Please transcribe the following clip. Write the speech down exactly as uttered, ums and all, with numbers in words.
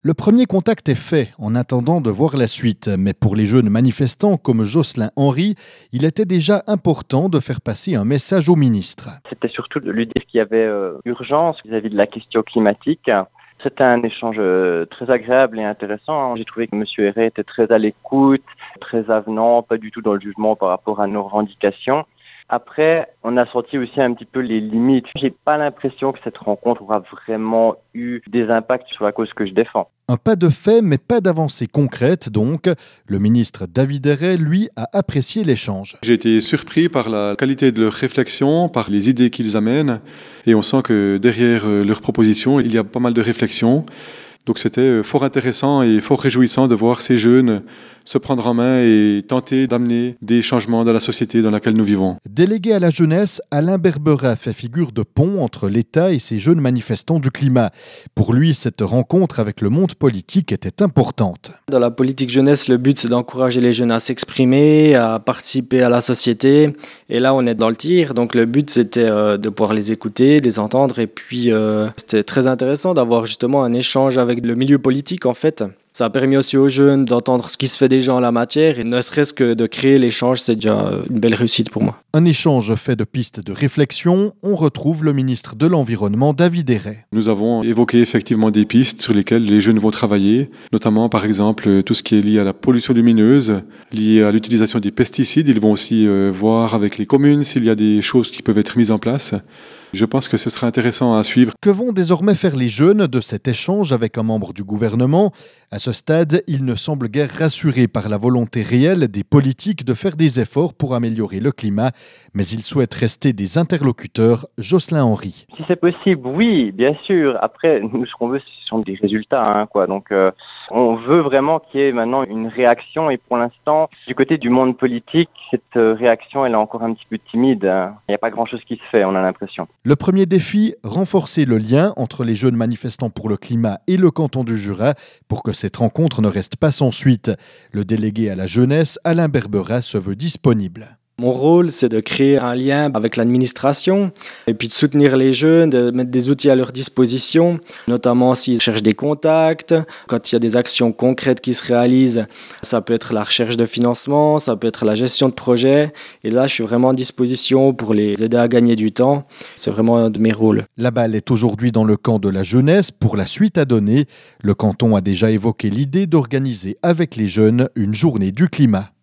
Le premier contact est fait en attendant de voir la suite, mais pour les jeunes manifestants comme Jocelyn Henry, il était déjà important de faire passer un message au ministre. C'était surtout de lui dire qu'il y avait euh, urgence vis-à-vis de la question climatique. C'était un échange euh, très agréable et intéressant. J'ai trouvé que M. Héret était très à l'écoute, très avenant, pas du tout dans le jugement par rapport à nos revendications. Après, on a senti aussi un petit peu les limites. J'ai pas l'impression que cette rencontre aura vraiment eu des impacts sur la cause que je défends. Un pas de fait, mais pas d'avancée concrète donc. Le ministre David Héret, lui, a apprécié l'échange. J'ai été surpris par la qualité de leur réflexion, par les idées qu'ils amènent. Et on sent que derrière leurs propositions, il y a pas mal de réflexions. Donc c'était fort intéressant et fort réjouissant de voir ces jeunes se prendre en main et tenter d'amener des changements dans la société dans laquelle nous vivons. Délégué à la jeunesse, Alain Berbera fait figure de pont entre l'État et ces jeunes manifestants du climat. Pour lui, cette rencontre avec le monde politique était importante. Dans la politique jeunesse, le but c'est d'encourager les jeunes à s'exprimer, à participer à la société. Et là, on est dans le tir. Donc le but c'était euh, de pouvoir les écouter, les entendre. Et puis euh, c'était très intéressant d'avoir justement un échange avec le milieu politique en fait. Ça a permis aussi aux jeunes d'entendre ce qui se fait déjà en la matière et ne serait-ce que de créer l'échange, c'est déjà une belle réussite pour moi. Un échange fait de pistes de réflexion. On retrouve le ministre de l'Environnement, David Héret. Nous avons évoqué effectivement des pistes sur lesquelles les jeunes vont travailler, notamment par exemple tout ce qui est lié à la pollution lumineuse, lié à l'utilisation des pesticides. Ils vont aussi euh, voir avec les communes s'il y a des choses qui peuvent être mises en place. Je pense que ce sera intéressant à suivre. Que vont désormais faire les jeunes de cet échange avec un membre du gouvernement ? À ce stade, ils ne semblent guère rassurés par la volonté réelle des politiques de faire des efforts pour améliorer le climat, mais ils souhaitent rester des interlocuteurs. Jocelyn Henry. Si c'est possible, oui, bien sûr. Après, nous, ce qu'on veut, ce sont des résultats, hein, quoi. Donc, euh, on veut vraiment qu'il y ait maintenant une réaction. Et pour l'instant, du côté du monde politique, cette réaction, elle est encore un petit peu timide. Hein. Il n'y a pas grand-chose qui se fait, on a l'impression. Le premier défi, renforcer le lien entre les jeunes manifestants pour le climat et le canton du Jura pour que cette rencontre ne reste pas sans suite. Le délégué à la jeunesse, Alain Berbera, se veut disponible. Mon rôle, c'est de créer un lien avec l'administration et puis de soutenir les jeunes, de mettre des outils à leur disposition, notamment s'ils cherchent des contacts, quand il y a des actions concrètes qui se réalisent. Ça peut être la recherche de financement, ça peut être la gestion de projets. Et là, je suis vraiment à disposition pour les aider à gagner du temps. C'est vraiment un de mes rôles. La balle est aujourd'hui dans le camp de la jeunesse pour la suite à donner. Le canton a déjà évoqué l'idée d'organiser avec les jeunes une journée du climat.